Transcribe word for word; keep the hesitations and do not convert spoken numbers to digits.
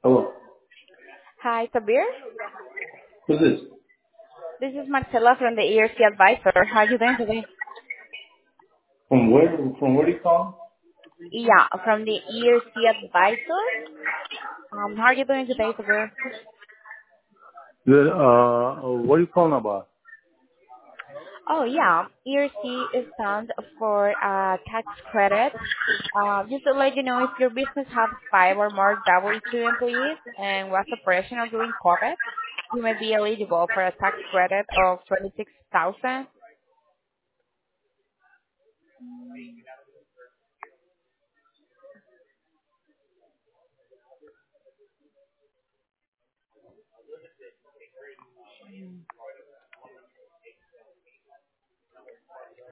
Hello. Hi, Sabir. Who's this? This is Marcela from the E R C Advisor. How are you doing today? From where? From where do you call? Yeah, from the E R C Advisor. Um, how are you doing today, Sabir? Good. Uh, what are you calling about? Oh, yeah. E R C is stands for uh, tax credit. Uh, just to let you know, if your business has five or more W two employees and was operational during COVID, you may be eligible for a tax credit of twenty-six thousand.